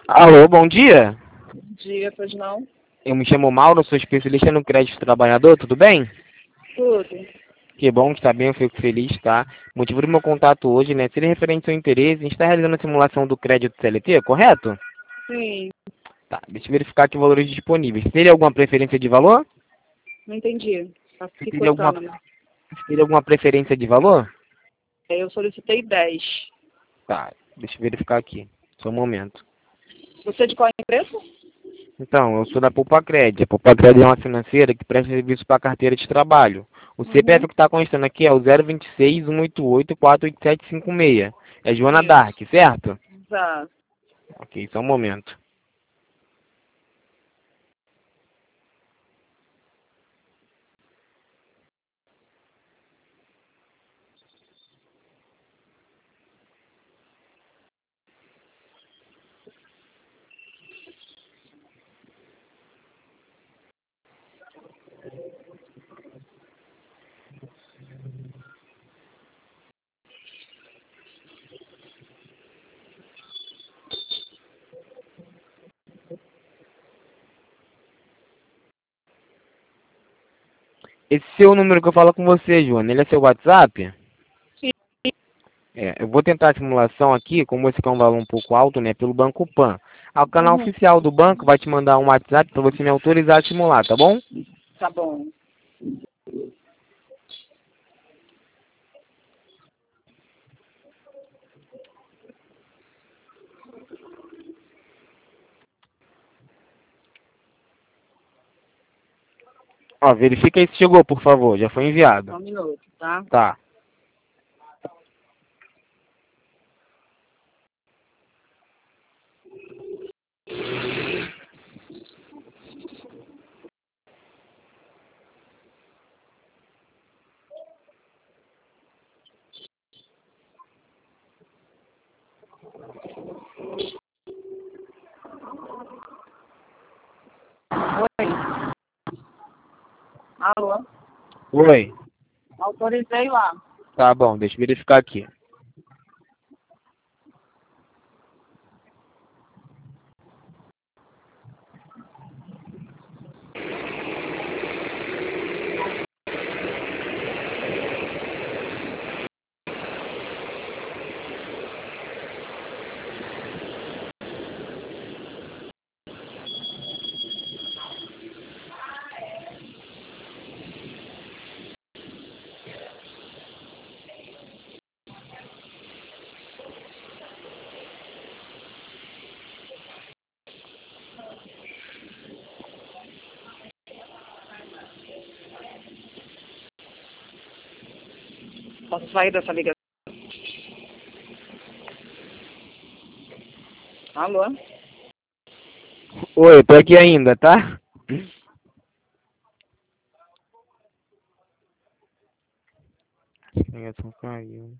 Alô, bom dia. Bom dia, pois não? Eu me chamo Mauro, sou especialista no crédito do trabalhador, tudo bem? Tudo. Que bom que está bem, eu fico feliz, tá? O motivo do meu contato hoje, né, seria referente ao seu interesse, a gente está realizando a simulação do crédito CLT, correto? Sim, Tá, deixa eu verificar aqui valores disponíveis. Teria alguma preferência de valor? não entendi. Tá Você teria alguma, picotando, né? teria alguma preferência de valor? Eu solicitei 10. Tá, deixa eu verificar aqui, só um momento. Você é de qual empresa? Então, eu sou da Poupa-Cred. A Poupa-Cred é uma financeira que presta serviço para a carteira de trabalho. O Uhum. CPF que está constando aqui é o 026-188-48756. É Joana Isso. Dark, certo? Exato. Ok, só um momento. Esse seu número que eu falo com você, Joana, ele é seu WhatsApp? Sim. Eu vou tentar a simulação aqui, como esse aqui é um valor um pouco alto, né, pelo Banco Pan. O canal Uhum. oficial do banco vai te mandar um WhatsApp para você me autorizar a simular, tá bom? Tá bom. Ó, verifica aí se chegou, por favor, já foi Só enviado. um minuto, tá? Tá. Oi. Alô? Oi. Autorizei lá. Tá bom, deixa eu verificar aqui. Posso sair dessa ligação? Alô? Oi, tô aqui ainda, tá? A ligação caiu.